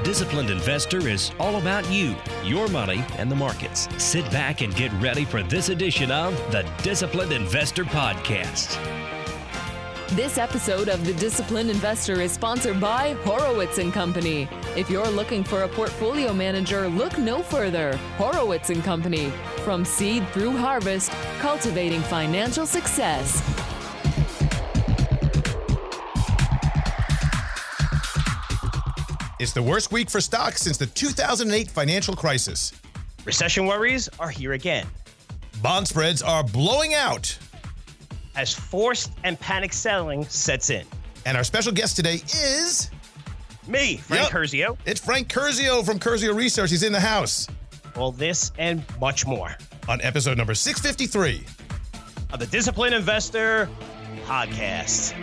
Disciplined Investor is all about you, your money, and the markets. Sit back and get ready for this edition of the Disciplined Investor Podcast. This episode of The Disciplined Investor is sponsored by Horowitz & Company. If you're looking for a portfolio manager, look no further. Horowitz & Company. From seed through harvest, cultivating financial success. It's the worst week for stocks since the 2008 financial crisis. Recession worries are here again. Bond spreads are blowing out as forced and panic selling sets in. And our special guest today is... me, Frank Curzio. It's Frank Curzio from Curzio Research. He's in the house. All this and much more on episode number 653 of the Disciplined Investor Podcast.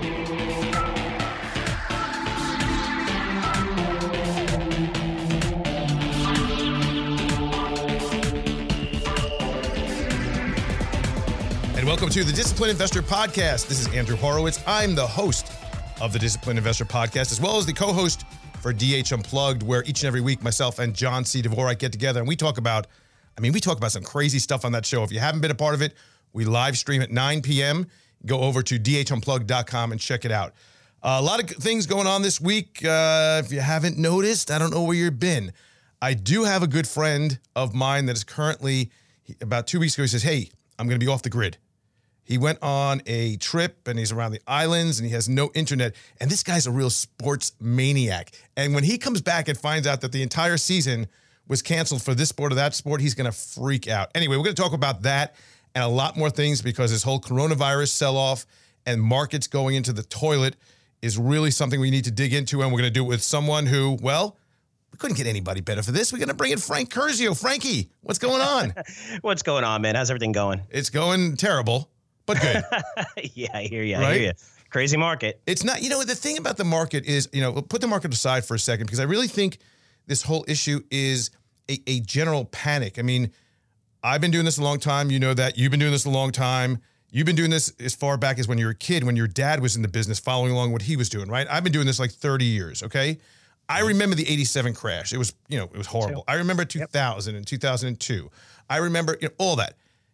Welcome to the Disciplined Investor Podcast. This is Andrew Horowitz. I'm the host of the Disciplined Investor Podcast, as well as the co-host for DH Unplugged, where each and every week myself and John C. Dvorak get together and we talk about some crazy stuff on that show. If you haven't been a part of it, we live stream at 9 p.m. Go over to dhunplugged.com and check it out. A lot of things going on this week. If you haven't noticed, I don't know where you've been. I do have a good friend of mine that is currently, about 2 weeks ago, he says, hey, I'm going to be off the grid. He went on a trip and he's around the islands and he has no internet. And this guy's a real sports maniac. And when he comes back and finds out that the entire season was canceled for this sport or that sport, he's going to freak out. Anyway, we're going to talk about that and a lot more things because this whole coronavirus sell-off and markets going into the toilet is really something we need to dig into. And we're going to do it with someone who, well, we couldn't get anybody better for this. We're going to bring in Frank Curzio. Frankie, what's going on? What's going on, man? How's everything going? It's going terrible. But good. Yeah, I hear you. Right? I hear you. Crazy market. It's not, the thing about the market is, we'll put the market aside for a second because I really think this whole issue is a general panic. I mean, I've been doing this a long time. You know that. You've been doing this a long time. You've been doing this as far back as when you were a kid, when your dad was in the business following along what he was doing, right? I've been doing this like 30 years, okay? I remember the 87 crash. It was, it was horrible. I remember 2000 and 2002. I remember all that.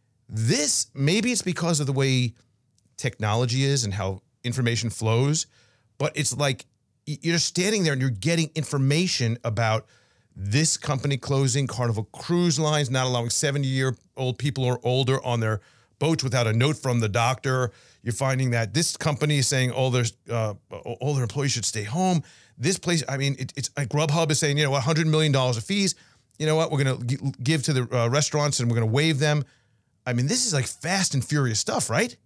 This, maybe it's because of the way technology is and how information flows, but it's like you're standing there and you're getting information about this company closing, Carnival Cruise Lines not allowing 70-year-old people or older on their boats without a note from the doctor. You're finding that this company is saying all their employees should stay home. This place, it's like Grubhub is saying, $100 million of fees. You know what? We're going to give to the restaurants and we're going to waive them. This is like fast and furious stuff, right?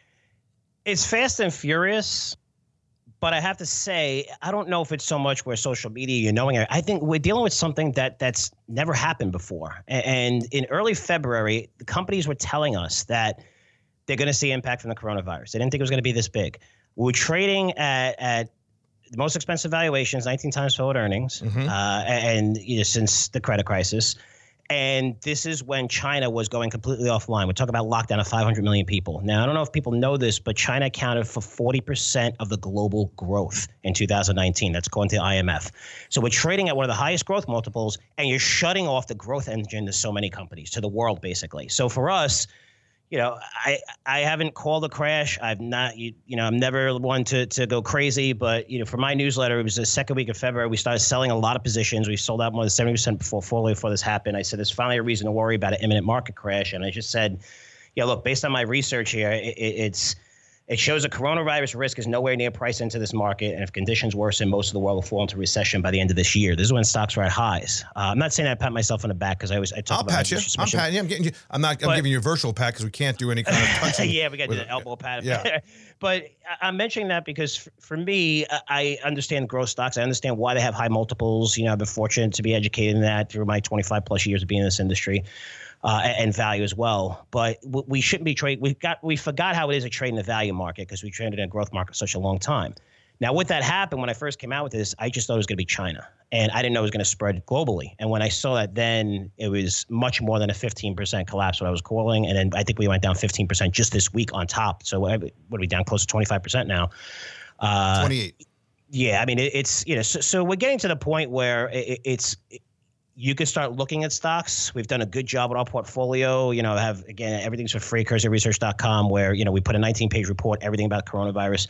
It's fast and furious, but I have to say, I don't know if it's so much where social media, I think we're dealing with something that's never happened before. And in early February, the companies were telling us that they're going to see impact from the coronavirus. They didn't think it was going to be this big. We were trading at the most expensive valuations, 19 times forward earnings, since the credit crisis. And this is when China was going completely offline. We're talking about lockdown of 500 million people. Now, I don't know if people know this, but China accounted for 40% of the global growth in 2019. That's according to the IMF. So we're trading at one of the highest growth multiples, and you're shutting off the growth engine to so many companies, to the world, basically. So for us, I haven't called a crash. I've not, I'm never one to go crazy. But, for my newsletter, it was the second week of February. We started selling a lot of positions. We sold out more than 70% before this happened. I said, there's finally a reason to worry about an imminent market crash. And I just said, look, based on my research here, it shows a coronavirus risk is nowhere near priced into this market. And if conditions worsen, most of the world will fall into recession by the end of this year. This is when stocks were at highs. I'm not saying I pat myself on the back because I talk about pat you. I'm patting you. I'm getting you. I'm giving you a virtual pat because we can't do any kind of touching. Yeah, we got to do the elbow pat. Yeah. But I'm mentioning that because for me, I understand growth stocks. I understand why they have high multiples. I've been fortunate to be educated in that through my 25 plus years of being in this industry. And value as well. But we shouldn't be trading. We forgot how it is to trade in the value market because we traded in a growth market such a long time. Now, with that happened, when I first came out with this, I just thought it was going to be China. And I didn't know it was going to spread globally. And when I saw that, then it was much more than a 15% collapse, what I was calling. And then I think we went down 15% just this week on top. So what are we down close to 25% now? 28. Yeah, I mean, it's so we're getting to the point where you can start looking at stocks. We've done a good job with our portfolio. Again, everything's for free, CurseyResearch.com, where we put a 19-page report, everything about coronavirus.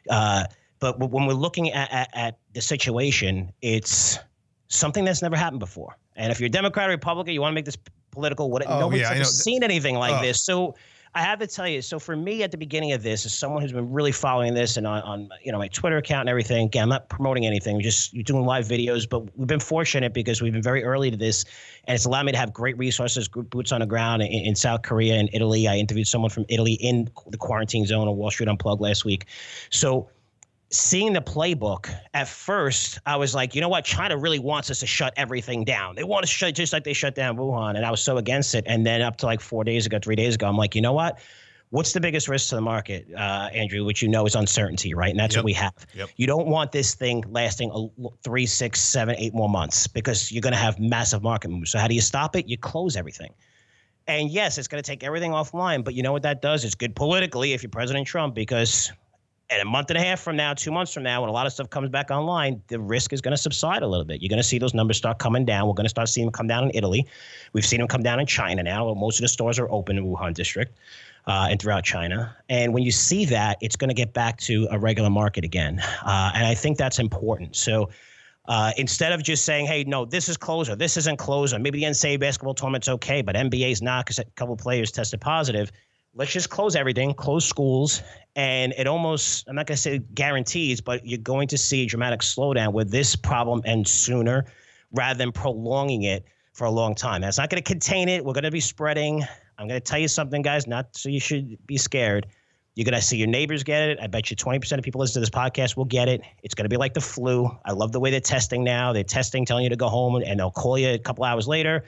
But when we're looking at the situation, it's something that's never happened before. And if you're a Democrat or Republican, you want to make this political. Nobody's ever seen anything like this. So I have to tell you, so for me at the beginning of this, as someone who's been really following this and on my Twitter account and everything, again, I'm not promoting anything, you're doing live videos, but we've been fortunate because we've been very early to this, and it's allowed me to have great resources, boots on the ground in South Korea and Italy. I interviewed someone from Italy in the quarantine zone on Wall Street Unplugged last week. So seeing the playbook, at first, I was like, you know what? China really wants us to shut everything down. They want to shut just like they shut down Wuhan. And I was so against it. And then up to like 3 days ago, I'm like, you know what? What's the biggest risk to the market, Andrew, which is uncertainty, right? And that's what we have. Yep. You don't want this thing lasting 3, 6, 7, 8 more months because you're going to have massive market moves. So how do you stop it? You close everything. And yes, it's going to take everything offline. But you know what that does? It's good politically if you're President Trump, because and a month and a half from now, 2 months from now, when a lot of stuff comes back online, the risk is going to subside a little bit. You're going to see those numbers start coming down. We're going to start seeing them come down in Italy. We've seen them come down in China now. Most of the stores are open in Wuhan district and throughout China. And when you see that, it's going to get back to a regular market again. And I think that's important. So instead of just saying, hey, no, this is closed or this isn't closed, or maybe the NCAA basketball tournament's okay, but NBA's not because a couple of players tested positive. Let's just close everything, close schools, and it almost, I'm not going to say guarantees, but you're going to see a dramatic slowdown where this problem ends sooner rather than prolonging it for a long time. That's not going to contain it. We're going to be spreading. I'm going to tell you something, guys, not so you should be scared. You're going to see your neighbors get it. I bet you 20% of people listening to this podcast will get it. It's going to be like the flu. I love the way they're testing now. They're testing, telling you to go home, and they'll call you a couple hours later.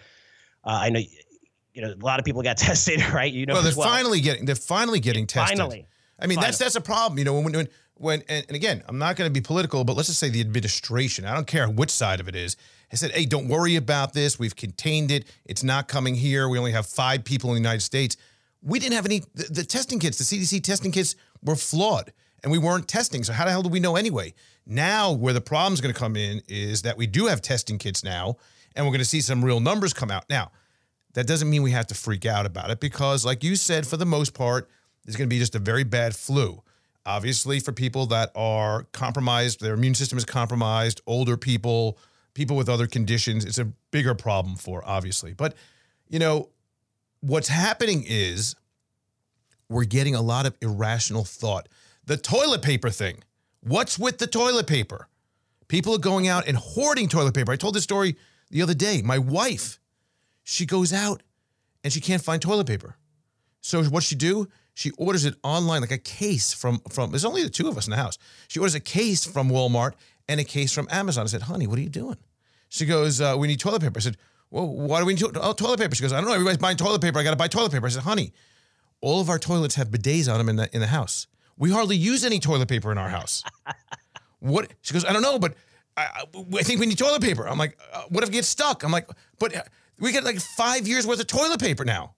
I know a lot of people got tested, right? Well, they're finally getting tested. Finally. I mean, that's a problem. When and again, I'm not going to be political, but let's just say the administration, I don't care which side of it is, has said, hey, don't worry about this. We've contained it. It's not coming here. We only have 5 people in the United States. We didn't have any, the testing kits, the CDC testing kits were flawed, and we weren't testing. So how the hell do we know anyway? Now, where the problem's going to come in is that we do have testing kits now, and we're going to see some real numbers come out. Now, that doesn't mean we have to freak out about it because, like you said, for the most part, it's going to be just a very bad flu. Obviously, for people that are compromised, their immune system is compromised, older people, people with other conditions, it's a bigger problem for, obviously. But, what's happening is we're getting a lot of irrational thought. The toilet paper thing. What's with the toilet paper? People are going out and hoarding toilet paper. I told this story the other day. My wife, she goes out and she can't find toilet paper. So what's she do? She orders it online, like a case from there's only the 2 of us in the house. She orders a case from Walmart and a case from Amazon. I said, honey, what are you doing? She goes, we need toilet paper. I said, well, why do we need toilet paper? She goes, I don't know. Everybody's buying toilet paper. I got to buy toilet paper. I said, honey, all of our toilets have bidets on them in the house. We hardly use any toilet paper in our house. What? She goes, I don't know, but I think we need toilet paper. I'm like, what if it gets stuck? I'm like, but we get like 5 years worth of toilet paper now.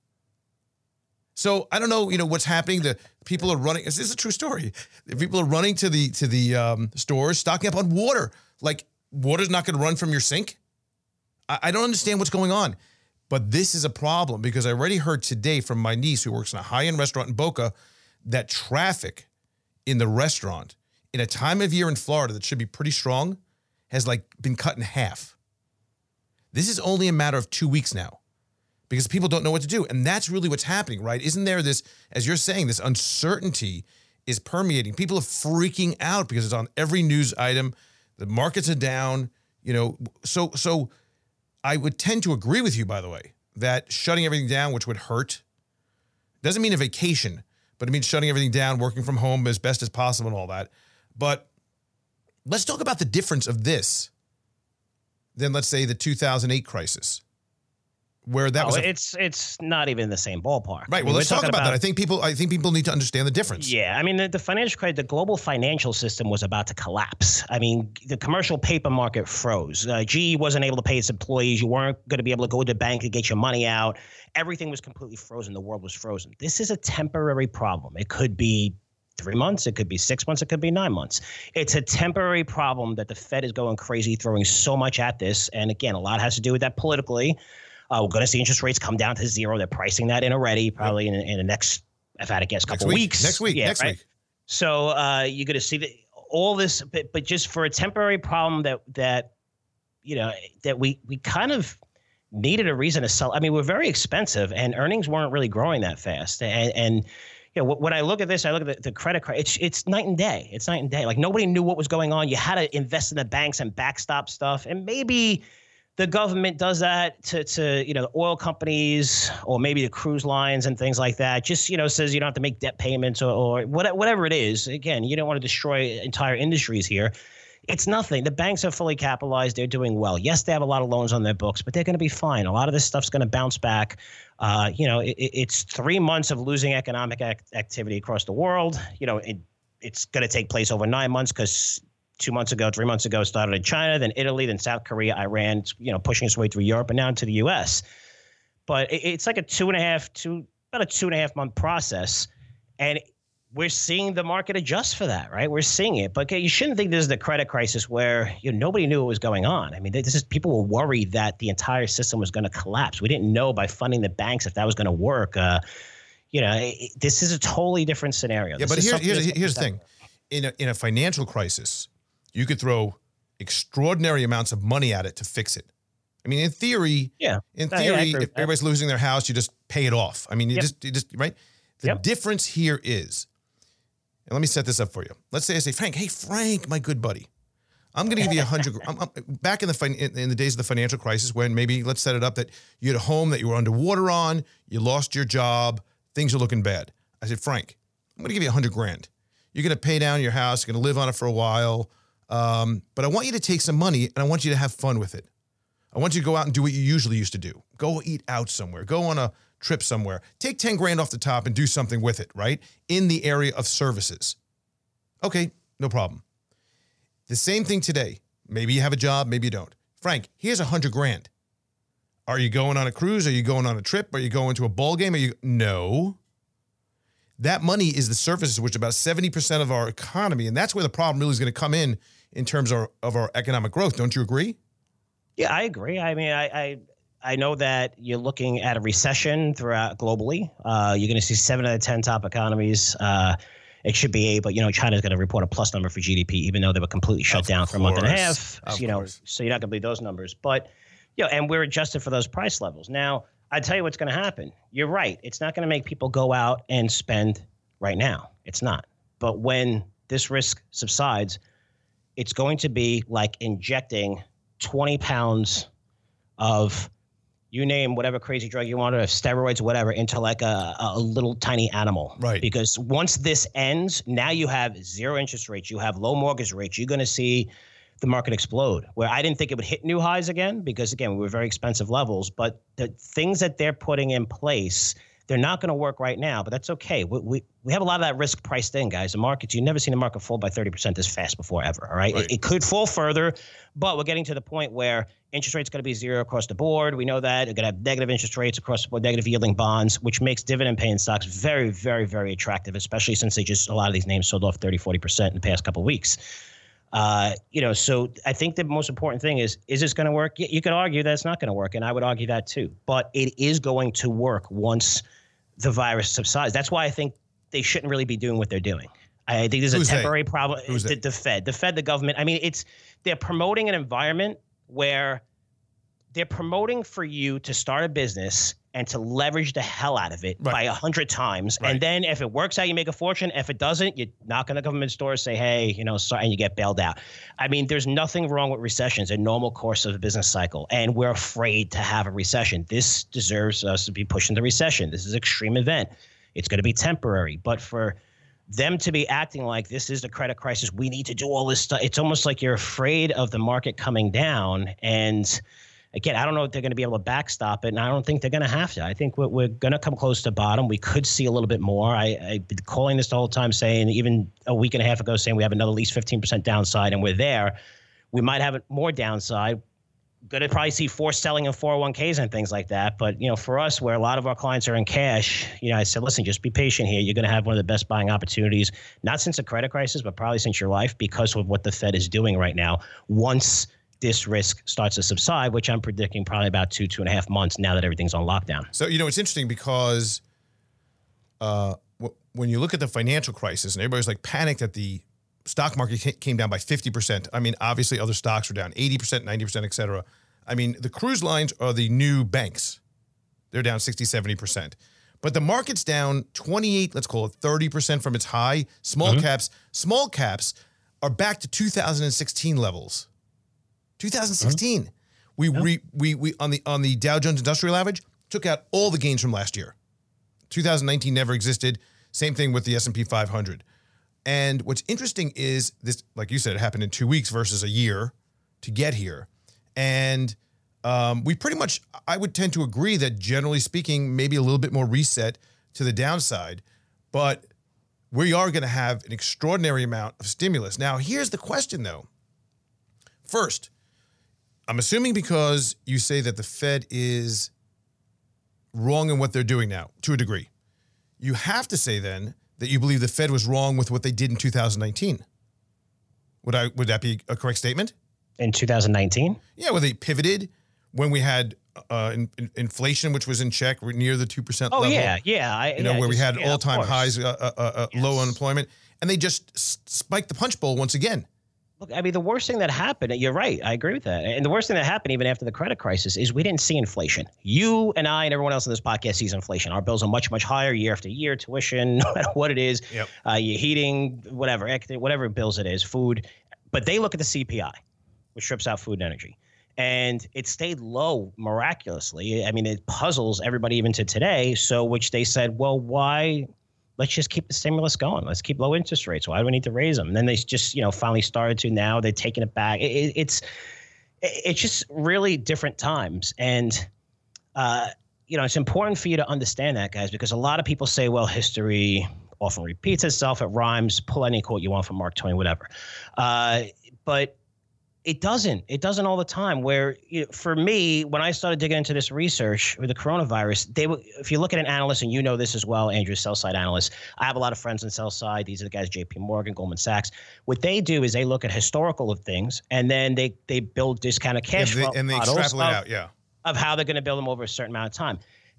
So I don't know, what's happening. The people are running. This is a true story. The people are running to the stores, stocking up on water. Like water's not going to run from your sink. I don't understand what's going on. But this is a problem because I already heard today from my niece who works in a high-end restaurant in Boca that traffic in the restaurant in a time of year in Florida that should be pretty strong has been cut in half. This is only a matter of 2 weeks now because people don't know what to do. And that's really what's happening, right? Isn't there this, as you're saying, this uncertainty is permeating. People are freaking out because it's on every news item. The markets are down, So I would tend to agree with you, by the way, that shutting everything down, which would hurt, doesn't mean a vacation, but it means shutting everything down, working from home as best as possible and all that. But let's talk about the difference of this than, let's say, the 2008 crisis, where that was it's not even the same ballpark. Right. Well, let's talk about that. I think people need to understand the difference. Yeah. I mean, the financial crisis, the global financial system was about to collapse. I mean, the commercial paper market froze. GE wasn't able to pay its employees. You weren't going to be able to go to the bank and get your money out. Everything was completely frozen. The world was frozen. This is a temporary problem. It could be 3 months, it could be 6 months, it could be 9 months. It's a temporary problem that the Fed is going crazy, throwing so much at this. And again, a lot has to do with that politically. We're going to see interest rates come down to zero. They're pricing that in already, probably in the next, I've had to guess, couple weeks. Next week. So you're going to see all this, but just for a temporary problem that we kind of needed a reason to sell. I mean, we're very expensive, and earnings weren't really growing that fast. And when I look at this, I look at the credit card. It's night and day. It's night and day. Like, nobody knew what was going on. You had to invest in the banks and backstop stuff, and maybe the government does that to the oil companies or maybe the cruise lines and things like that. Just, says you don't have to make debt payments or whatever it is. Again, you don't want to destroy entire industries here. It's nothing. The banks are fully capitalized. They're doing well. Yes, they have a lot of loans on their books, but they're going to be fine. A lot of this stuff's going to bounce back. It's 3 months of losing economic activity across the world. It's going to take place over 9 months because 3 months ago, it started in China, then Italy, then South Korea, Iran, pushing its way through Europe and now into the U.S. But it's like about a 2.5 month process. And we're seeing the market adjust for that, right? We're seeing it. But you shouldn't think this is the credit crisis where nobody knew what was going on. I mean, people were worried that the entire system was going to collapse. We didn't know by funding the banks if that was going to work. This is a totally different scenario. Yeah, but here's the thing. In a financial crisis, you could throw extraordinary amounts of money at it to fix it. I mean, in theory, if everybody's losing their house, you just pay it off. I mean, you just right? The difference here is, and let me set this up for you. Let's say I say, Frank, hey, Frank, my good buddy, I'm going to give you 100. Back in the days of the financial crisis, when maybe, let's set it up that you had a home that you were underwater on, you lost your job, things are looking bad. I said, Frank, I'm going to give you 100 grand. You're going to pay down your house, you're going to live on it for a while, but I want you to take some money and I want you to have fun with it. I want you to go out and do what you usually used to do. Go eat out somewhere. Go on a trip somewhere. Take 10 grand off the top and do something with it, right? In the area of services. Okay, no problem. The same thing today. Maybe you have a job, maybe you don't. Frank, here's 100 grand. Are you going on a cruise? Are you going on a trip? Are you going to a ball game? No. That money is the services, which is about 70% of our economy. And that's where the problem really is going to come in terms of our economic growth. Don't you agree? Yeah, I agree. I mean, I know that you're looking at a recession throughout globally. You're going to see 7 out of 10 top economies. It should be but China's going to report a plus number for GDP, even though they were completely shut down for a month and a half. So you're not going to believe those numbers. But and we're adjusted for those price levels. Now, I tell you what's going to happen. You're right. It's not going to make people go out and spend right now. It's not. But when this risk subsides, it's going to be like injecting 20 pounds of, you name whatever crazy drug you want, or steroids, whatever, into like a little tiny animal. Right. Because once this ends, now you have zero interest rates, you have low mortgage rates, you're going to see the market explode, where I didn't think it would hit new highs again, because again, we were very expensive levels, but the things that they're putting in place, they're not going to work right now, but that's okay. We have a lot of that risk priced in, guys. The markets, you've never seen the market fall by 30% this fast before, ever. All right. It could fall further, but we're getting to the point where interest rates going to be zero across the board. We know that. We're going to have negative interest rates across the board, negative yielding bonds, which makes dividend paying stocks very, very, very attractive, especially since a lot of these names sold off 30-40% in the past couple of weeks. So I think the most important thing is this going to work? You could argue that it's not going to work, and I would argue that too. But it is going to work once the virus subsides. That's why I think they shouldn't really be doing what they're doing. I think there's a temporary problem. The Fed, the government. I mean, they're promoting an environment where they're promoting for you to start a business and to leverage the hell out of it by 100 times. Right. And then if it works out, you make a fortune. If it doesn't, you knock on the government door, say, hey, sorry, and you get bailed out. I mean, there's nothing wrong with recessions, a normal course of a business cycle. And we're afraid to have a recession. This deserves us to be pushing the recession. This is an extreme event. It's going to be temporary. But for them to be acting like this is the credit crisis, we need to do all this stuff. It's almost like you're afraid of the market coming down. And again, I don't know if they're going to be able to backstop it, and I don't think they're going to have to. I think we're going to come close to bottom. We could see a little bit more. I've been calling this the whole time, saying, even a week and a half ago, saying we have another at least 15% downside, and we're there. We might have more downside. Going to probably see forced selling in 401ks and things like that. But, for us, where a lot of our clients are in cash, I said, listen, just be patient here. You're going to have one of the best buying opportunities, not since the credit crisis, but probably since your life, because of what the Fed is doing right now. Once this risk starts to subside, which I'm predicting probably about 2.5 months now that everything's on lockdown. So, it's interesting because when you look at the financial crisis and everybody's like panicked that the stock market came down by 50%. I mean, obviously other stocks were down 80%, 90%, et cetera. I mean, the cruise lines are the new banks. They're down 60, 70%. But the market's down 28, let's call it 30% from its high. Small caps are back to 2016 levels. 2016. We on the Dow Jones Industrial Average took out all the gains from last year. 2019 never existed. Same thing with the S&P 500. And what's interesting is this, like you said, it happened in 2 weeks versus a year to get here. And we pretty much, I would tend to agree that generally speaking, maybe a little bit more reset to the downside, but we are going to have an extraordinary amount of stimulus. Now, here's the question though. First, I'm assuming because you say that the Fed is wrong in what they're doing now, to a degree, you have to say then that you believe the Fed was wrong with what they did in 2019. Would that be a correct statement? In 2019? Yeah, where they pivoted when we had inflation, which was in check, near the 2% level. Oh, yeah. Where we had all-time highs, low unemployment, and they just spiked the punch bowl once again. Look, I mean, the worst thing that happened, you're right, I agree with that. And the worst thing that happened even after the credit crisis is we didn't see inflation. You and I and everyone else in this podcast sees inflation. Our bills are much, much higher year after year, tuition, no matter what it is, your heating, whatever bills it is, food. But they look at the CPI, which strips out food and energy. And it stayed low miraculously. I mean, it puzzles everybody even to today. So which they said, well, why? Let's just keep the stimulus going. Let's keep low interest rates. Why do we need to raise them? And then they just, finally started to. Now they're taking it back. It's just really different times. And, it's important for you to understand that, guys, because a lot of people say, well, history often repeats itself. It rhymes. Pull any quote you want from Mark Twain, whatever. But it doesn't. It doesn't all the time. Where for me, when I started digging into this research with the coronavirus, if you look at an analyst, and this as well, Andrew, sell-side analyst, I have a lot of friends on sell-side. These are the guys, J.P. Morgan, Goldman Sachs. What they do is they look at historical of things, and then they build discounted cash flow and they extrapolate out, of how they're going to build them over a certain amount of time.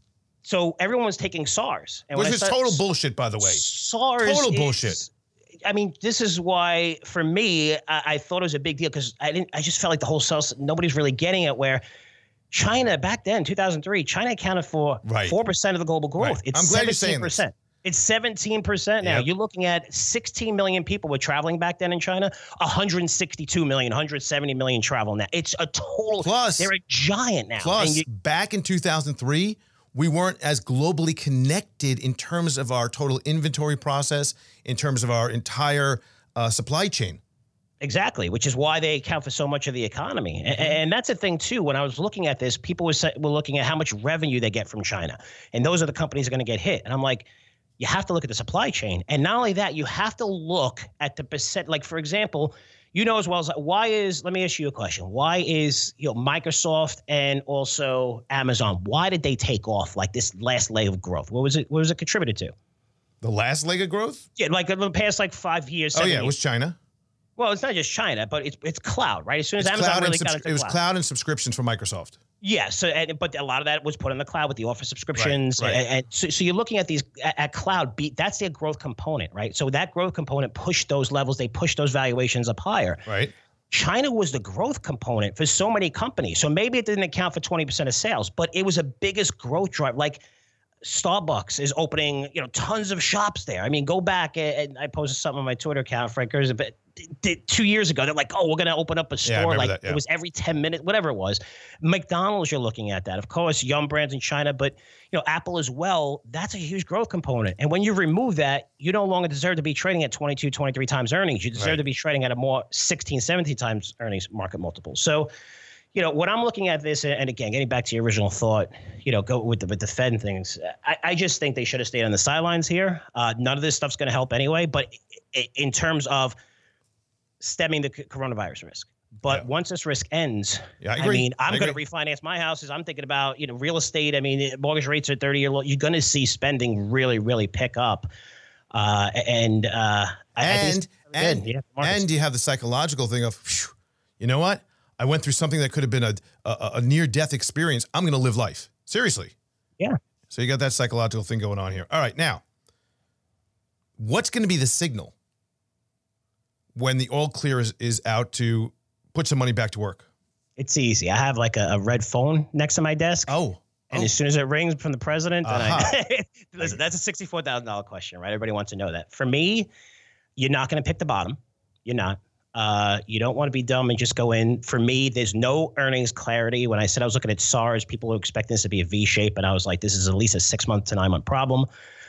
So everyone was taking SARS. Which is total bullshit, by the way. SARS total bullshit. I mean, this is why, for me, I thought it was a big deal because I just felt like the whole nobody's really getting it. Where China back then, 2003, China accounted for 4% of the global growth. Right. It's I'm glad 17%. You're saying this. It's 17% now. Yep. You're looking at 16 million people were traveling back then in China. 162 million, 170 million travel now. It's a total. Plus, they're a giant now. Plus, back in 2003. We weren't as globally connected in terms of our total inventory process, in terms of our entire supply chain. Exactly, which is why they account for so much of the economy. And that's the thing, too. When I was looking at this, people were looking at how much revenue they get from China. And those are the companies that are going to get hit. And I'm like, you have to look at the supply chain. And not only that, you have to look at the percent. Like, for example, as well as let me ask you a question. Why is Microsoft and also Amazon, why did they take off like this last leg of growth? What was it contributed to? The last leg of growth? Yeah, like in the past 5 years. Oh, yeah, it was China. Well, it's not just China, but it's cloud, right? As soon as Amazon really got into it was cloud and subscriptions for Microsoft. Yeah, but a lot of that was put in the cloud with the Office subscriptions, right. And so you're looking at these at cloud. That's their growth component, right? So that growth component pushed those levels, they pushed those valuations up higher. Right. China was the growth component for so many companies. So maybe it didn't account for 20% of sales, but it was a biggest growth drive. Like Starbucks is opening, tons of shops there. I mean, go back and I posted something on my Twitter account, Frank Gerza, but 2 years ago, they're like, oh, we're going to open up a store. It was every 10 minutes, whatever it was. McDonald's, you're looking at that. Of course, Yum Brands in China, but Apple as well. That's a huge growth component. And when you remove that, you no longer deserve to be trading at 22, 23 times earnings. You deserve to be trading at a more 16, 17 times earnings market multiple. So, when I'm looking at this, and again, getting back to your original thought, go with the Fed and things, I just think they should have stayed on the sidelines here. None of this stuff's going to help anyway. But in terms of stemming the coronavirus risk, But once this risk ends, I agree. I mean, I'm going to refinance my houses. I'm thinking about, real estate. I mean, mortgage rates are 30-year low. You're going to see spending really, really pick up. And you have the psychological thing of, whew, you know what? I went through something that could have been a near-death experience. I'm going to live life. Seriously. Yeah. So you got that psychological thing going on here. All right, now, what's going to be the signal when the all clear is out to put some money back to work? It's easy. I have like a red phone next to my desk. And as soon as it rings from the president, then listen, that's a $64,000 question, right? Everybody wants to know that. For me, you're not going to pick the bottom. You're not. You don't want to be dumb and just go in. For me, there's no earnings clarity. When I said I was looking at SARS, people were expecting this to be a V shape, and I was like, this is at least a 6-month to 9-month problem.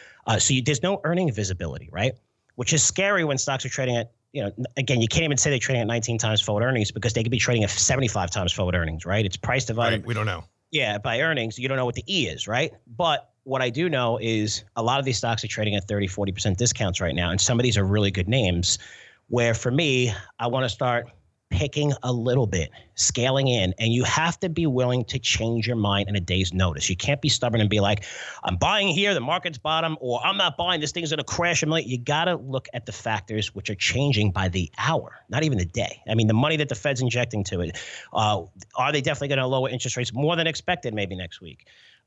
So there's no earning visibility, right? Which is scary when stocks are trading at, again, you can't even say they're trading at 19 times forward earnings because they could be trading at 75 times forward earnings, right? It's price divided. Right, we don't know. Yeah, by earnings, you don't know what the E is, right? But what I do know is a lot of these stocks are trading at 30, 40% discounts right now. And some of these are really good names where for me, I want to start picking a little bit, scaling in, and you have to be willing to change your mind in a day's notice. You can't be stubborn and be like, I'm buying here, the market's bottom, or I'm not buying, this thing's going to crash. You got to look at the factors which are changing by the hour, not even the day. I mean, the money that the Fed's injecting to it, are they definitely going to lower interest rates more than expected maybe next week?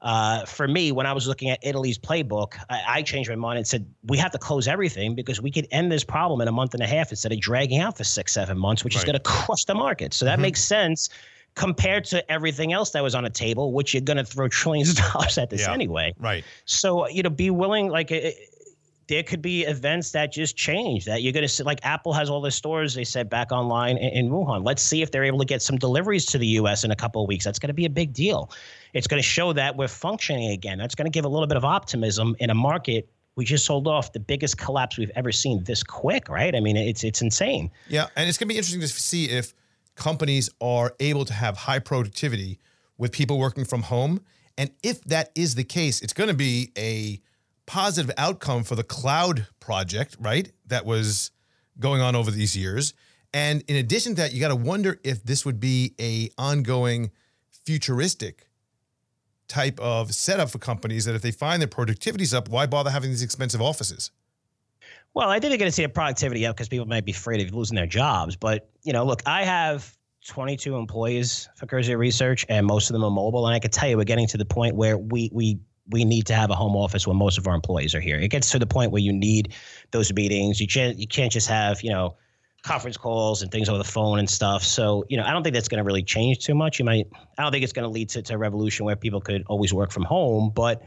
For me, when I was looking at Italy's playbook, I changed my mind and said, we have to close everything because we could end this problem in a month and a half instead of dragging out for 6-7 months, which is going to crush the market. So that makes sense compared to everything else that was on the table, which you're going to throw trillions of dollars at this anyway. Right. So, be willing, there could be events that just change that you're going to see, like Apple has all their stores, they said, back online in Wuhan. Let's see if they're able to get some deliveries to the U.S. in a couple of weeks. That's going to be a big deal. It's going to show that we're functioning again. That's going to give a little bit of optimism in a market. We just sold off the biggest collapse we've ever seen this quick, right? I mean, it's insane. Yeah, and it's going to be interesting to see if companies are able to have high productivity with people working from home. And if that is the case, it's going to be a positive outcome for the cloud project, right? That was going on over these years. And in addition to that, you got to wonder if this would be a ongoing futuristic type of setup for companies that if they find their productivity's up, why bother having these expensive offices? Well, I think they're going to see the productivity up because people might be afraid of losing their jobs. But, look, I have 22 employees for Curzio Research, and most of them are mobile. And I can tell you, we're getting to the point where we need to have a home office when most of our employees are here. It gets to the point where you need those meetings. You can't just have, conference calls and things over the phone and stuff. So, I don't think that's going to really change too much. I don't think it's going to lead to a revolution where people could always work from home. But,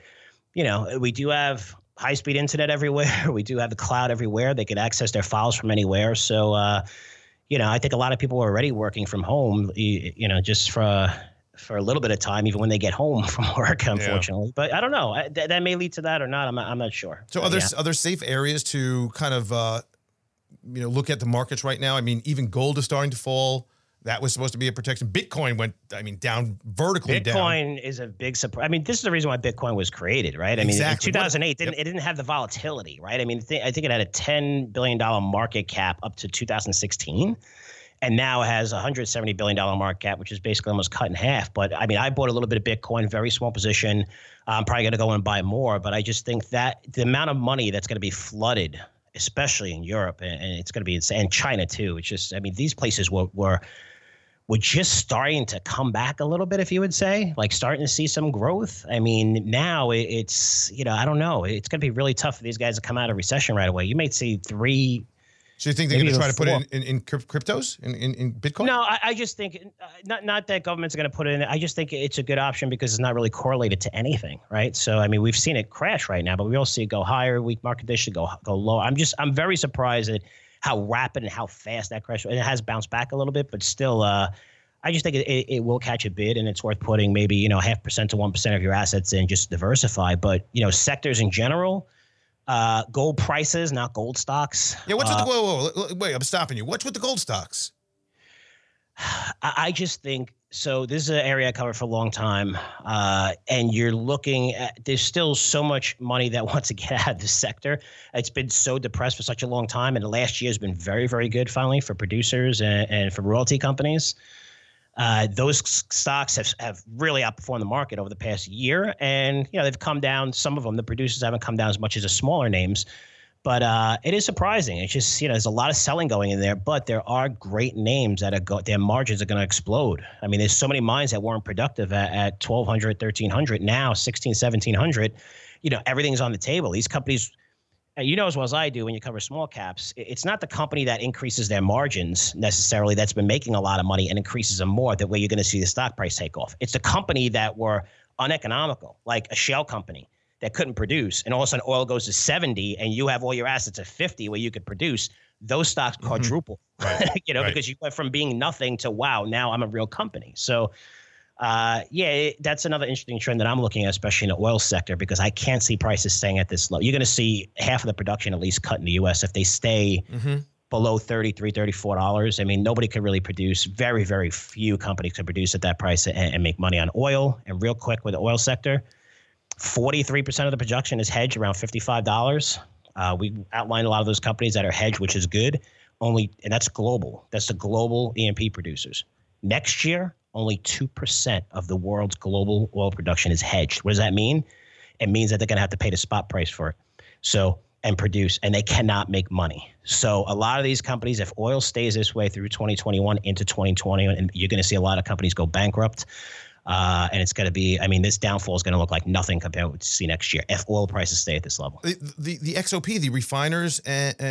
we do have high-speed internet everywhere. We do have the cloud everywhere. They can access their files from anywhere. So, I think a lot of people are already working from home, just for a little bit of time, even when they get home from work, unfortunately. Yeah. But I don't know. That may lead to that or not. I'm not sure. So are there safe areas to kind of, look at the markets right now? I mean, even gold is starting to fall. That was supposed to be a protection. Bitcoin went, down vertically down. Bitcoin is a big surprise. I mean, this is the reason why Bitcoin was created, right? I mean, in 2008, it didn't have the volatility, right? I mean, I think it had a $10 billion market cap up to 2016. And now it has a $170 billion market cap, which is basically almost cut in half. But I bought a little bit of Bitcoin, very small position. I'm probably going to go and buy more. But I just think that the amount of money that's going to be flooded, especially in Europe, and it's going to be insane, and China too. It's just, these places were just starting to come back a little bit, if you would say, like starting to see some growth. Now it's, I don't know. It's going to be really tough for these guys to come out of recession right away. You might see 3. So you think they're going to try to put it in cryptos, in Bitcoin? No, I just think not that government's going to put it in. I just think it's a good option because it's not really correlated to anything, right? So we've seen it crash right now, but we also see it go higher. Weak market conditions go low. I'm very surprised at how rapid and how fast that crash. And it has bounced back a little bit, but still, I just think it will catch a bid, and it's worth putting maybe 0.5% to 1% of your assets in, just diversify. But sectors in general. Gold prices, not gold stocks. Yeah, what's with wait, I'm stopping you. What's with the gold stocks? I just think So this is an area I covered for a long time, and you're looking at, there's still so much money that wants to get out of this sector. It's been so depressed for such a long time, and the last year has been very, very good finally for producers and for royalty companies. Those stocks have really outperformed the market over the past year, and they've come down. Some of them, the producers haven't come down as much as the smaller names. But it is surprising. It's just, there's a lot of selling going in there, but there are great names that their margins are going to explode. I mean, there's so many mines that weren't productive at 1,200, 1,300, now 1,600, 1,700. Everything's on the table. These companies, as well as I do when you cover small caps, it's not the company that increases their margins necessarily that's been making a lot of money and increases them more that way you're going to see the stock price take off. It's the company that were uneconomical, like a shale company that couldn't produce, and all of a sudden oil goes to 70 and you have all your assets at 50 where you could produce. Those stocks quadruple, right. Because you went from being nothing to, wow, now I'm a real company. So that's another interesting trend that I'm looking at, especially in the oil sector, because I can't see prices staying at this low. You're going to see half of the production at least cut in the U.S. if they stay below $33, $34. I mean, nobody could really produce. Very, very few companies could produce at that price and make money on oil. And real quick with the oil sector, 43% of the production is hedged around $55. We outlined a lot of those companies that are hedged, which is good. And that's global. That's the global E&P producers. Next year, only 2% of the world's global oil production is hedged. What does that mean? It means that they're going to have to pay the spot price for it. And produce, and they cannot make money. So a lot of these companies, if oil stays this way through 2021 into 2020, and you're going to see a lot of companies go bankrupt. And it's going to be, this downfall is going to look like nothing compared to what we see next year if oil prices stay at this level. The XOP, the refiners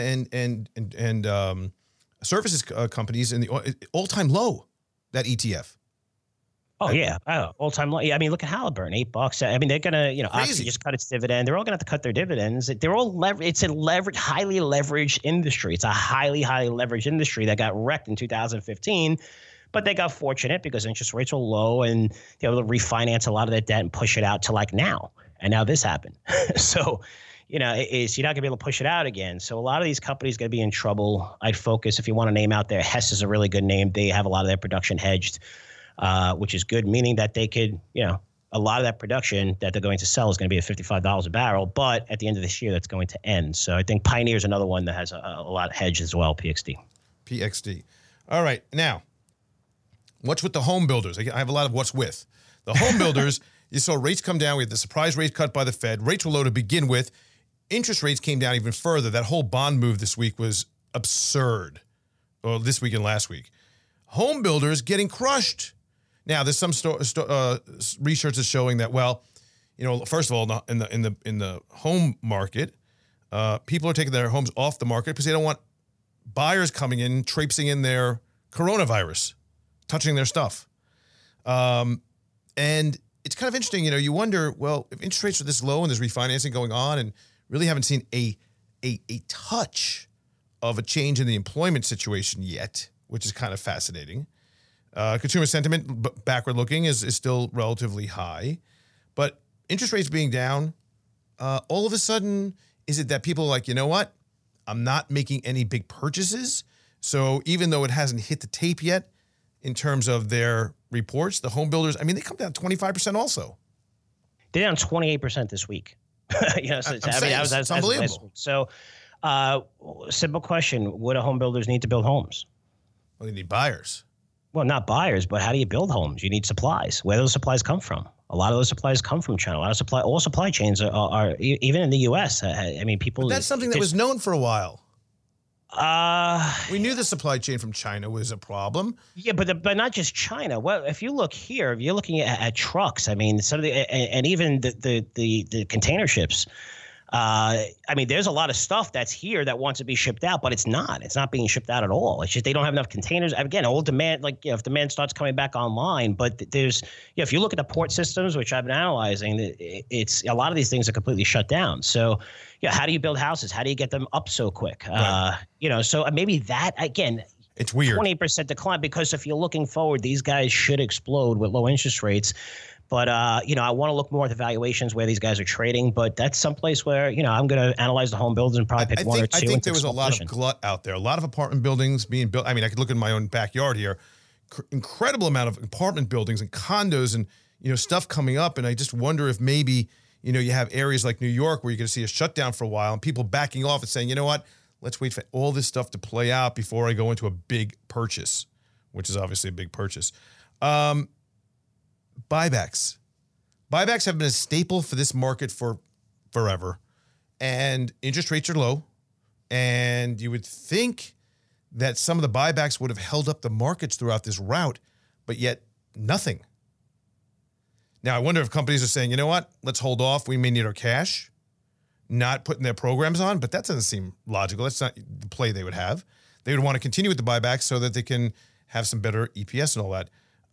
and services companies, and the all-time low, that ETF. Oh, yeah. All-time low. Yeah, look at Halliburton, $8. They're going to, Oxy just cut its dividend. They're all going to have to cut their dividends. They're all it's a highly leveraged industry. It's a highly, highly leveraged industry that got wrecked in 2015. But they got fortunate because interest rates were low and they were able to refinance a lot of that debt and push it out to like now. And now this happened. So, you're not going to be able to push it out again. So a lot of these companies are going to be in trouble. I'd focus, if you want a name out there, Hess is a really good name. They have a lot of their production hedged, which is good, meaning that they could, a lot of that production that they're going to sell is going to be at $55 a barrel. But at the end of this year, that's going to end. So I think Pioneer is another one that has a lot of hedge as well, PXD. All right. Now, what's with the home builders? I have a lot of what's with. The home builders, you saw rates come down. We had the surprise rate cut by the Fed. Rates were low to begin with. Interest rates came down even further. That whole bond move this week was absurd. Well, this week and last week. Home builders getting crushed. Now, there's some research that's showing that, first of all, in the home market, people are taking their homes off the market because they don't want buyers coming in, traipsing in their coronavirus, touching their stuff. And it's kind of interesting, you wonder, if interest rates are this low and there's refinancing going on and really haven't seen a touch of a change in the employment situation yet, which is kind of fascinating. Consumer sentiment, backward looking, is still relatively high. But interest rates being down, all of a sudden, is it that people are like, you know what? I'm not making any big purchases. So even though it hasn't hit the tape yet, in terms of their reports, the home builders, they come down 25% also. They're down 28% this week. It's unbelievable. So, simple question: would a home builders need to build homes? Well, they need buyers. Well, not buyers, but how do you build homes? You need supplies. Where do those supplies come from? A lot of those supplies come from China. All supply chains are even in the U.S. People. But that's something that was known for a while. We knew the supply chain from China was a problem. Yeah, but not just China. Well, if you look here, if you're looking at trucks, some of the and even the container ships. There's a lot of stuff that's here that wants to be shipped out, but it's not. It's not being shipped out at all. It's just they don't have enough containers. Again, old demand, if demand starts coming back online, but there's, if you look at the port systems, which I've been analyzing, it's a lot of these things are completely shut down. So, how do you build houses? How do you get them up so quick? Right. So maybe that, again, it's weird. 20% decline, because if you're looking forward, these guys should explode with low interest rates. But, I want to look more at the valuations where these guys are trading. But that's someplace where, I'm going to analyze the home builders and probably pick one or two. I think there was a lot of glut out there. A lot of apartment buildings being built. I could look in my own backyard here. incredible amount of apartment buildings and condos and, stuff coming up. And I just wonder if maybe, you have areas like New York where you're going to see a shutdown for a while and people backing off and saying, you know what, let's wait for all this stuff to play out before I go into a big purchase, which is obviously a big purchase. Buybacks. Buybacks have been a staple for this market for forever. And interest rates are low. And you would think that some of the buybacks would have held up the markets throughout this route, but yet nothing. Now, I wonder if companies are saying, you know what, let's hold off. We may need our cash, not putting their programs on, but that doesn't seem logical. That's not the play they would have. They would want to continue with the buybacks so that they can have some better EPS and all that.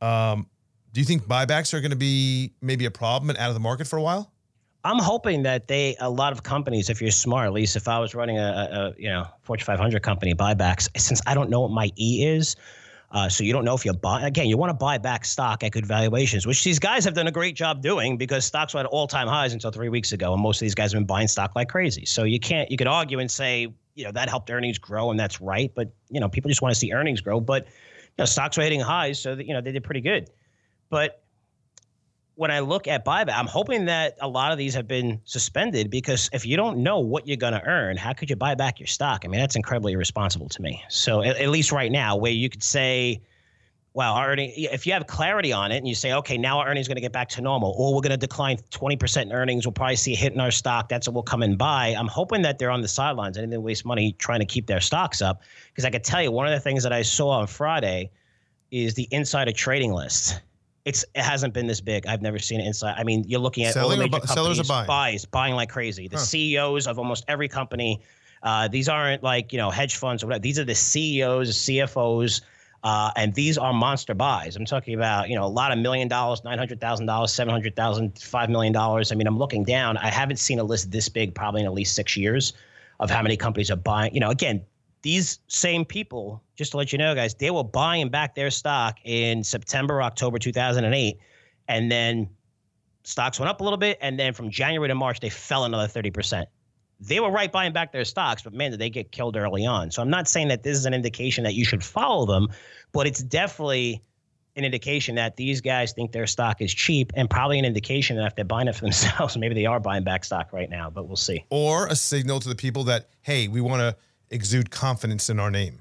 Do you think buybacks are going to be maybe a problem and out of the market for a while? I'm hoping that a lot of companies, if you're smart, at least if I was running a Fortune 500 company, buybacks, since I don't know what my E is, so you don't know if you're buying. Again, you want to buy back stock at good valuations, which these guys have done a great job doing because stocks were at all-time highs until 3 weeks ago, and most of these guys have been buying stock like crazy. So you could argue and say, that helped earnings grow, and that's right. But, people just want to see earnings grow. But, stocks were hitting highs, so that, they did pretty good. But when I look at buyback, I'm hoping that a lot of these have been suspended because if you don't know what you're going to earn, how could you buy back your stock? I mean, that's incredibly irresponsible to me. So at least right now, where you could say, well, our earning, if you have clarity on it and you say, okay, now our earnings are going to get back to normal, or we're going to decline 20% in earnings, we'll probably see a hit in our stock. That's what we'll come and buy. I'm hoping that they're on the sidelines and they waste money trying to keep their stocks up. Because I could tell you, one of the things that I saw on Friday is the insider trading list. It hasn't been this big. I've never seen it inside. I mean, you're looking at all the major companies, buying like crazy. The CEOs of almost every company. These aren't like, hedge funds or whatever. These are the CEOs, CFOs, and these are monster buys. I'm talking about, a lot of $1 million, $900,000, $700,000, $5 million. I mean, I'm looking down. I haven't seen a list this big probably in at least 6 years of how many companies are buying. Again, these same people, just to let you know, guys, they were buying back their stock in September, October 2008. And then stocks went up a little bit. And then from January to March, they fell another 30%. They were right buying back their stocks, but man, did they get killed early on. So I'm not saying that this is an indication that you should follow them, but it's definitely an indication that these guys think their stock is cheap and probably an indication that if they're buying it for themselves, maybe they are buying back stock right now, but we'll see. Or a signal to the people that, hey, we want to exude confidence in our name.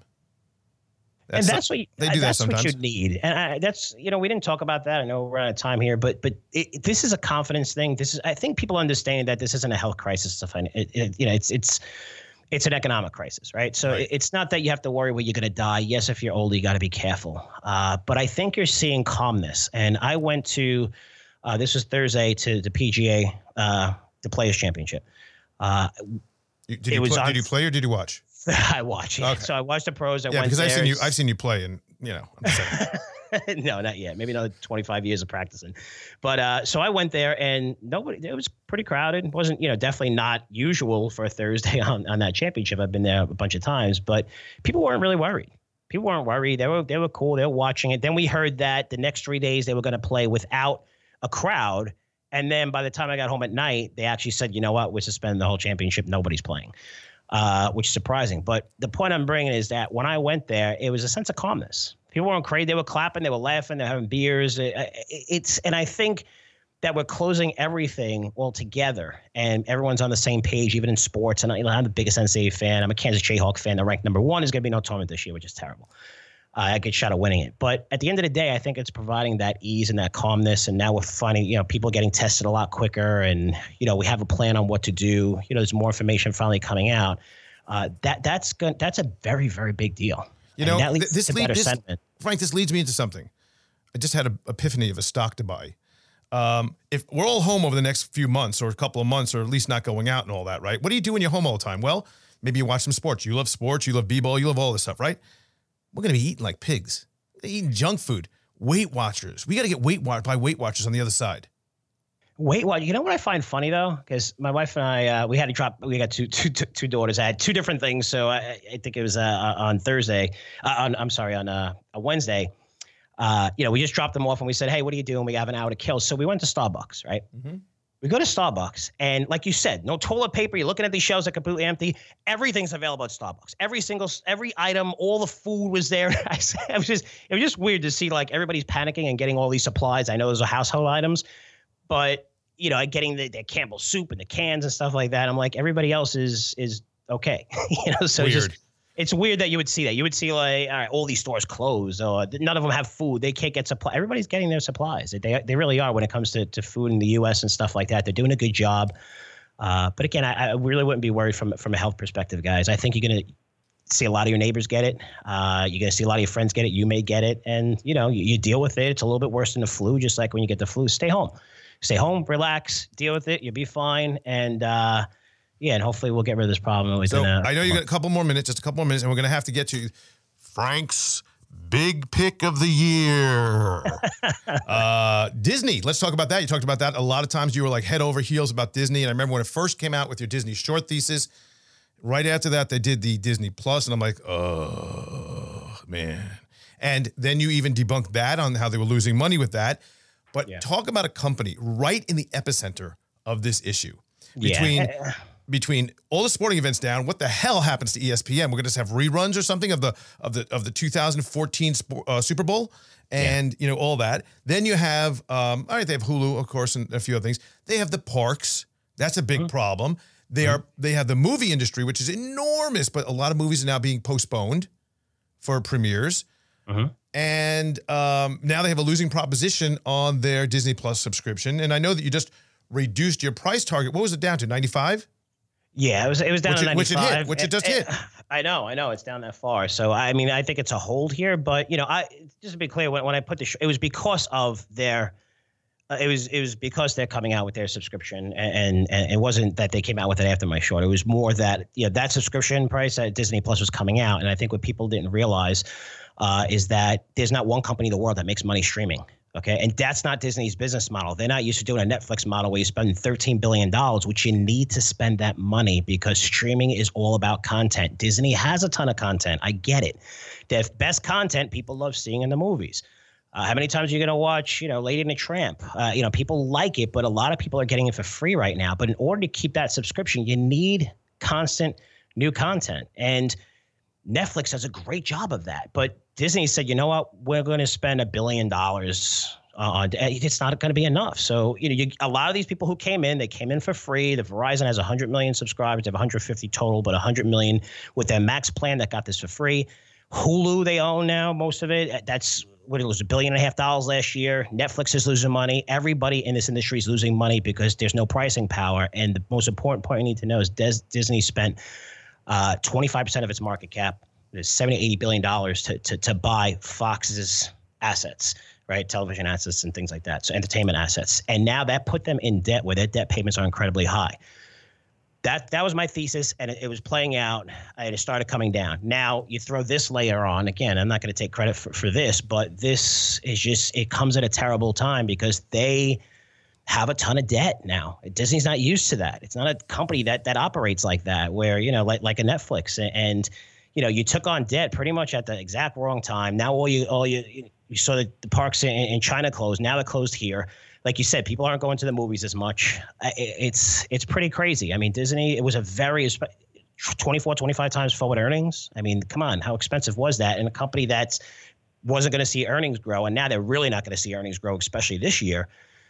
That's what you need. And that's, we didn't talk about that. I know we're out of time here, but this is a confidence thing. I think people understand that this isn't a health crisis. It's an economic crisis, right? So It's not that you have to worry where you're going to die. Yes, if you're older, you got to be careful. But I think you're seeing calmness. And I went to, this was Thursday, to the PGA, the Players Championship. Did you play or did you watch? I watch. Yeah. Okay. So I watched the pros. Because I've seen you play, and I'm saying. No, not yet. Maybe another 25 years of practicing. But so I went there, and it was pretty crowded. It wasn't, definitely not usual for a Thursday on that championship. I've been there a bunch of times, but people weren't really worried. People weren't worried. They were cool. They were watching it. Then we heard that the next 3 days they were going to play without a crowd. And then by the time I got home at night, they actually said, you know what, we're suspending the whole championship. Nobody's playing. Which is surprising. But the point I'm bringing is that when I went there, it was a sense of calmness. People weren't crazy. They were clapping. They were laughing. They were having beers. And I think that we're closing everything all together, and everyone's on the same page, even in sports. And I'm the biggest NCAA fan. I'm a Kansas Jayhawk fan. They're ranked number 1. There's going to be no tournament this year, which is terrible. I get shot at winning it. But at the end of the day, I think it's providing that ease and that calmness. And now we're finding, people getting tested a lot quicker. And, we have a plan on what to do. There's more information finally coming out. That's a very, very big deal. That leads to better sentiment. Frank, this leads me into something. I just had an epiphany of a stock to buy. If we're all home over the next few months or a couple of months, or at least not going out and all that, right? What do you do when you're home all the time? Well, maybe you watch some sports. You love sports. You love b-ball. You love all this stuff, right? We're going to be eating like pigs. They're eating junk food. Weight Watchers. We got to get Weight Watchers on the other side. Weight Watchers. You know what I find funny, though? Because my wife and I, we got two daughters. I had two different things. So I think it was on Thursday. On a Wednesday. We just dropped them off and we said, hey, what are you doing? We have an hour to kill. So we went to Starbucks, right? Mm-hmm. We go to Starbucks, and like you said, no toilet paper. You're looking at these shelves that are completely empty. Everything's available at Starbucks. Every item, all the food was there. It was just weird to see like everybody's panicking and getting all these supplies. I know those are household items, but getting the Campbell's soup and the cans and stuff like that. I'm like, everybody else is okay, So Weird. It's weird that you would see that. You would see like, all right, all these stores closed, or none of them have food. They can't get supply. Everybody's getting their supplies. They really are when it comes to food in the U.S. and stuff like that. They're doing a good job. But again, I really wouldn't be worried from a health perspective, guys. I think you're going to see a lot of your neighbors get it. You're going to see a lot of your friends get it. You may get it. And, you deal with it. It's a little bit worse than the flu, just like when you get the flu. Stay home, relax, deal with it. You'll be fine. And, and hopefully we'll get rid of this problem. So I know you got a couple more minutes, and we're going to have to get to Frank's big pick of the year. Disney. Let's talk about that. You talked about that. A lot of times you were like head over heels about Disney. And I remember when it first came out with your Disney short thesis, right after that, they did the Disney Plus. And I'm like, oh, man. And then you even debunked that on how they were losing money with that. But talk about a company right in the epicenter of this issue. Between all the sporting events down, what the hell happens to ESPN? We're going to just have reruns or something of the 2014 Super Bowl, and all that. Then you have all right, they have Hulu, of course, and a few other things. They have the parks. That's a big problem. They have the movie industry, which is enormous, but a lot of movies are now being postponed for premieres. And now they have a losing proposition on their Disney Plus subscription. And I know that you just reduced your price target. What was it down to? 95? Yeah, it was down to 95. Which it just hit. I know. It's down that far. So, I mean, I think it's a hold here. But, just to be clear, when I put it was because of their it was because they're coming out with their subscription. And it wasn't that they came out with it after my short. It was more that, that subscription price at Disney Plus was coming out. And I think what people didn't realize is that there's not one company in the world that makes money streaming. Okay. And that's not Disney's business model. They're not used to doing a Netflix model where you spend $13 billion, which you need to spend that money because streaming is all about content. Disney has a ton of content. I get it. The best content people love seeing in the movies. How many times are you going to watch, Lady and the Tramp? People like it, but a lot of people are getting it for free right now. But in order to keep that subscription, you need constant new content. And Netflix does a great job of that. But Disney said, you know what, we're going to spend $1 billion on it's not going to be enough. So, a lot of these people who came in, they came in for free. The Verizon has 100 million subscribers. They have 150 total, but 100 million with their Max plan that got this for free. Hulu, they own now, most of it. That's what it was, $1.5 billion last year. Netflix is losing money. Everybody in this industry is losing money because there's no pricing power. And the most important point you need to know is Disney spent 25% of its market cap, $70-80 billion to buy Fox's assets, right? Television assets and things like that. So entertainment assets. And now that put them in debt where their debt payments are incredibly high. That was my thesis, and it was playing out, and it started coming down. Now you throw this layer on. Again, I'm not going to take credit for this, but this is just, it comes at a terrible time because they have a ton of debt now. Disney's not used to that. It's not a company that operates like that, where, like a Netflix. And, you took on debt pretty much at the exact wrong time. Now you saw the parks in China closed. Now they're closed here. Like you said, people aren't going to the movies as much. It's pretty crazy. I mean, Disney, it was a very 24, 25 times forward earnings. I mean, come on, how expensive was that? And a company that wasn't going to see earnings grow, and now they're really not going to see earnings grow, especially this year.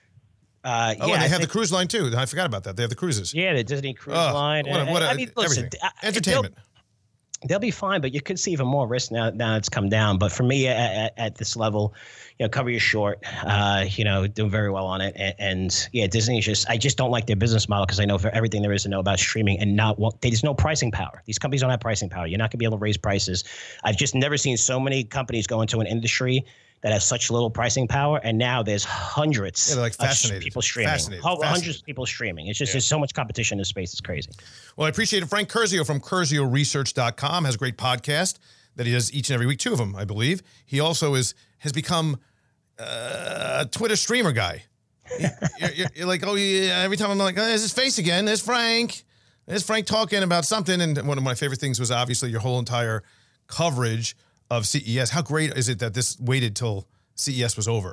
And they have the cruise line too. I forgot about that. They have the cruises. Yeah, the Disney Cruise Line. Listen, entertainment. They'll be fine, but you could see even more risk now it's come down. But for me, at this level, cover your short, doing very well on it. And Disney is I just don't like their business model because I know for everything there is to know about streaming and there's no pricing power. These companies don't have pricing power. You're not going to be able to raise prices. I've just never seen so many companies go into an industry that has such little pricing power, and now there's hundreds of people streaming. Hundreds of people streaming. It's just there's so much competition in this space. It's crazy. Well, I appreciate it. Frank Curzio from CurzioResearch.com has a great podcast that he does each and every week, 2 of them, I believe. He also has become a Twitter streamer guy. You're like, oh, yeah, every time I'm like, oh, there's his face again. There's Frank. There's Frank talking about something. And one of my favorite things was obviously your whole entire coverage of CES. How great is it that this waited till CES was over?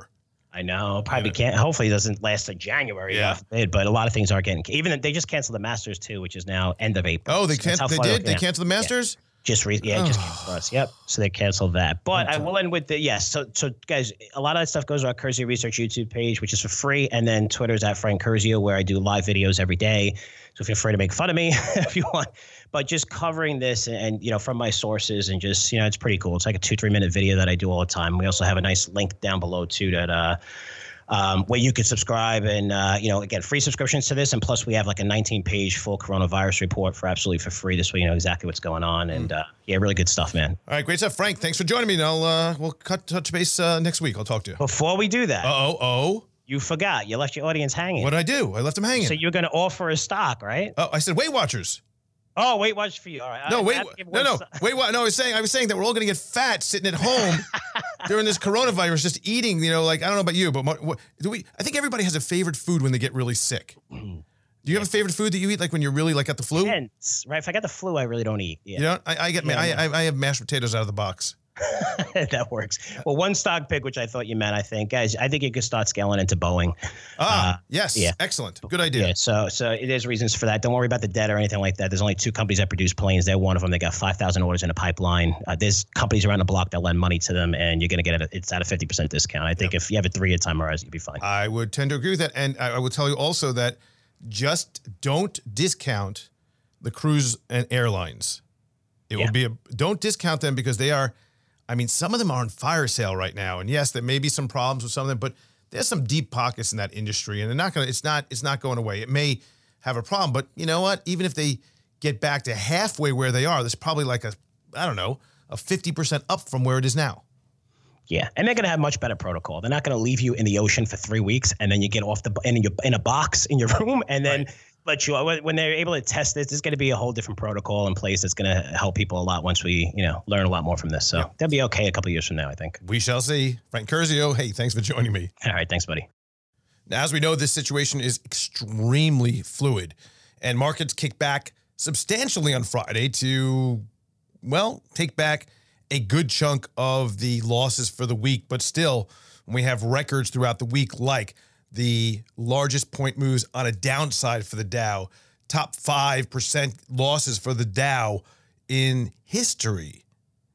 I know. Probably can't. Hopefully, it doesn't last to January. Yeah. But a lot of things are getting. Even they just canceled the Masters too, which is now end of April. Oh, they canceled. They did. They canceled the Masters. Yeah. Just canceled us. Yep. So they canceled that. But I will end with yes. So guys, a lot of that stuff goes to our Curzio Research YouTube page, which is for free, and then Twitter's at Frank Curzio, where I do live videos every day. So feel free to make fun of me if you want. But just covering this and from my sources and just it's pretty cool. It's like a 2-3 minute video that I do all the time. We also have a nice link down below too that where you can subscribe and again, free subscriptions to this, and plus we have like a 19-page full coronavirus report for absolutely for free. This way you know exactly what's going on, and really good stuff, man. All right, great stuff, Frank. Thanks for joining me. And we'll touch base next week. I'll talk to you. Before we do that, you forgot. You left your audience hanging. What did I do? I left them hanging. So you're going to offer a stock, right? Oh, I said Weight Watchers. Oh, Weight Watchers for you. All right. No, I was saying that we're all going to get fat sitting at home during this coronavirus, just eating. Like I don't know about you, but I think everybody has a favorite food when they get really sick. Do you have a favorite food that you eat, like when you're really like got the flu? Depends, right? If I got the flu, I really don't eat. Yeah. I have mashed potatoes out of the box. That works. Well, one stock pick, which I thought you meant, I think, guys, I think you could start scaling into Boeing. Yes. Yeah. Excellent. Good idea. Yeah. So there's reasons for that. Don't worry about the debt or anything like that. There's only 2 companies that produce planes. They're one of them. They got 5,000 orders in the pipeline. There's companies around the block that lend money to them, and you're going to get it's at a 50% discount. I think if you have a 3-year time horizon, you'll be fine. I would tend to agree with that. And I will tell you also that just don't discount the cruise and airlines. Don't discount them because they are, some of them are on fire sale right now. And yes, there may be some problems with some of them, but there's some deep pockets in that industry, and it's not going away. It may have a problem, but you know what? Even if they get back to halfway where they are, there's probably like a 50% up from where it is now. Yeah, and they're going to have much better protocol. They're not going to leave you in the ocean for 3 weeks, and then you get off in a box in your room, and then let you. When they're able to test this, there's going to be a whole different protocol in place that's going to help people a lot once we learn a lot more from this. So they'll be okay a couple of years from now, I think. We shall see. Frank Curzio, hey, thanks for joining me. All right, thanks, buddy. Now, as we know, this situation is extremely fluid, and markets kick back substantially on Friday to, take back a good chunk of the losses for the week. But still, we have records throughout the week like the largest point moves on a downside for the Dow, top 5% losses for the Dow in history.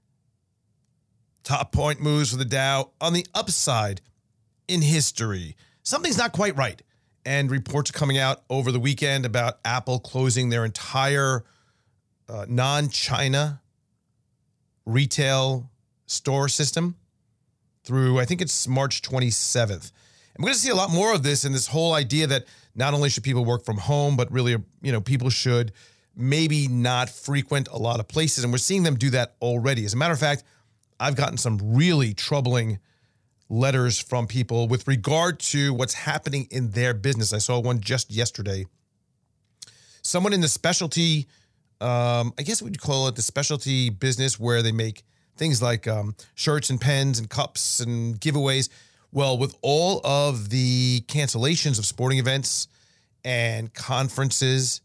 Top point moves for the Dow on the upside in history. Something's not quite right. And reports are coming out over the weekend about Apple closing their entire non-China retail store system through, I think it's March 27th. And we're going to see a lot more of this, and this whole idea that not only should people work from home, but really, people should maybe not frequent a lot of places. And we're seeing them do that already. As a matter of fact, I've gotten some really troubling letters from people with regard to what's happening in their business. I saw one just yesterday. Someone in the specialty, I guess we'd call it the specialty business where they make things like shirts and pens and cups and giveaways. Well, with all of the cancellations of sporting events and conferences,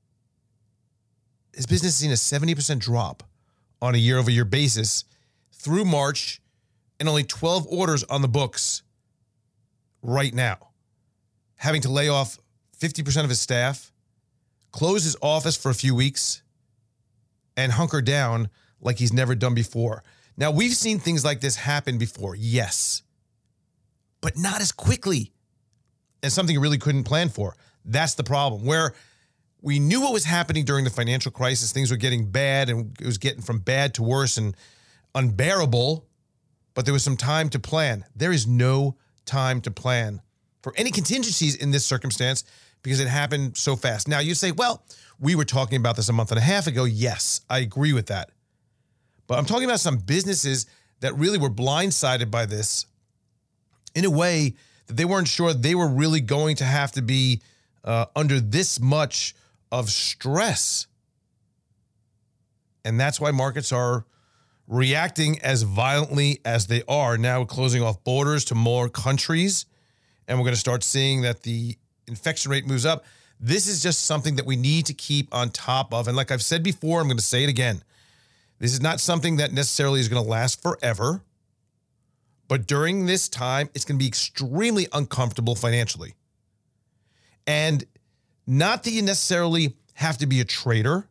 his business has seen a 70% drop on a year-over-year basis through March, and only 12 orders on the books right now. Having to lay off 50% of his staff, close his office for a few weeks, and hunker down like he's never done before. Now, we've seen things like this happen before, yes, but not as quickly as something you really couldn't plan for. That's the problem. Where we knew what was happening during the financial crisis, things were getting bad, and it was getting from bad to worse and unbearable, but there was some time to plan. There is no time to plan for any contingencies in this circumstance because it happened so fast. Now, you say, well, we were talking about this a month and a half ago. Yes, I agree with that. But I'm talking about some businesses that really were blindsided by this in a way that they weren't sure they were really going to have to be under this much of stress. And that's why markets are reacting as violently as they are. Now closing off borders to more countries, and we're going to start seeing that the infection rate moves up. This is just something that we need to keep on top of. And like I've said before, I'm going to say it again. This is not something that necessarily is going to last forever, But during this time, it's going to be extremely uncomfortable financially. And not that you necessarily have to be a trader,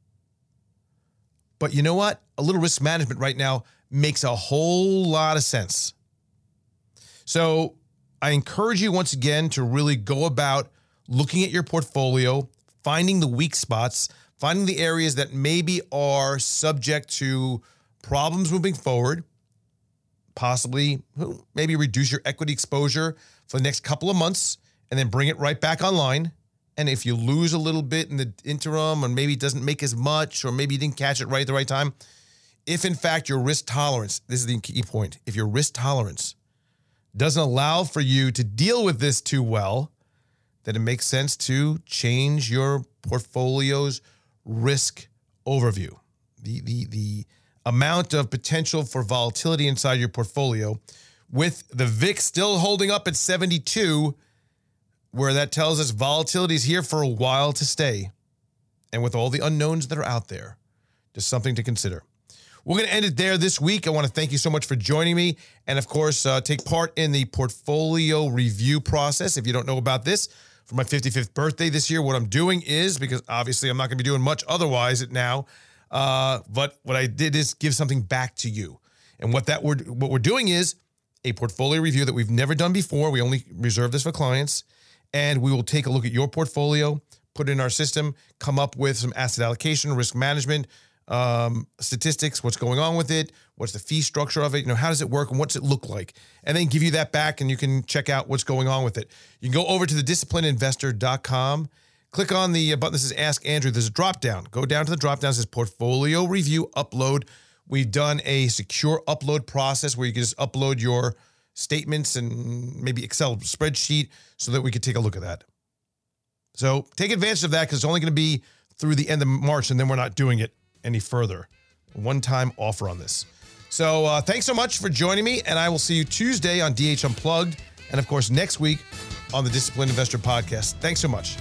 but you know what? A little risk management right now makes a whole lot of sense. So I encourage you once again to really go about looking at your portfolio, finding the weak spots, finding the areas that maybe are subject to problems moving forward, possibly maybe reduce your equity exposure for the next couple of months and then bring it right back online. And if you lose a little bit in the interim, or maybe it doesn't make as much, or maybe you didn't catch it right at the right time, if in fact your risk tolerance, this is the key point, if your risk tolerance doesn't allow for you to deal with this too well, then it makes sense to change your portfolio's risk overview. The amount of potential for volatility inside your portfolio, with the VIX still holding up at 72, where that tells us volatility is here for a while to stay. And with all the unknowns that are out there, just something to consider. We're going to end it there this week. I want to thank you so much for joining me. And of course, take part in the portfolio review process. If you don't know about this, for my 55th birthday this year, what I'm doing is, because obviously I'm not going to be doing much otherwise now, but what I did is give something back to you. And what we're doing is a portfolio review that we've never done before. We only reserve this for clients. And we will take a look at your portfolio, put it in our system, come up with some asset allocation, risk management, statistics, what's going on with it, what's the fee structure of it, how does it work and what's it look like, and then give you that back and you can check out what's going on with it. You can go over to thedisciplinedinvestor.com, click on the button that says Ask Andrew. There's a drop down. Go down to the drop down that says Portfolio Review Upload. We've done a secure upload process where you can just upload your statements and maybe Excel spreadsheet so that we could take a look at that. So take advantage of that because it's only going to be through the end of March and then we're not doing it any further. One-time offer on this. So thanks so much for joining me, and I will see you Tuesday on DH Unplugged and, of course, next week on the Disciplined Investor Podcast. Thanks so much.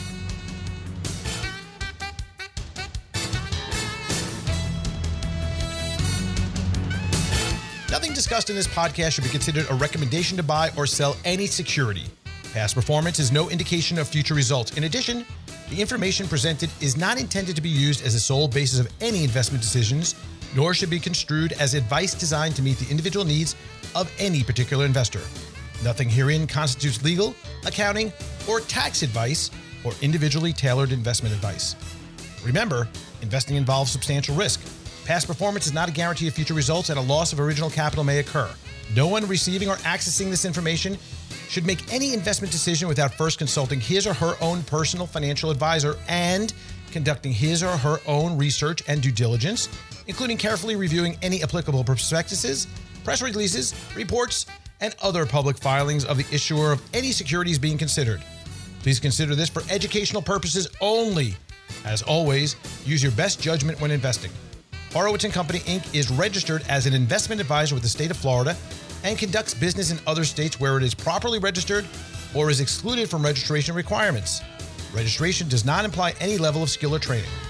Nothing discussed in this podcast should be considered a recommendation to buy or sell any security. Past performance is no indication of future results. In addition, the information presented is not intended to be used as the sole basis of any investment decisions, nor should be construed as advice designed to meet the individual needs of any particular investor. Nothing herein constitutes legal, accounting, or tax advice or individually tailored investment advice. Remember, investing involves substantial risk. Past performance is not a guarantee of future results, and a loss of original capital may occur. No one receiving or accessing this information should make any investment decision without first consulting his or her own personal financial advisor and conducting his or her own research and due diligence, including carefully reviewing any applicable prospectuses, press releases, reports, and other public filings of the issuer of any securities being considered. Please consider this for educational purposes only. As always, use your best judgment when investing. Horowitz & Company, Inc. is registered as an investment advisor with the state of Florida and conducts business in other states where it is properly registered or is excluded from registration requirements. Registration does not imply any level of skill or training.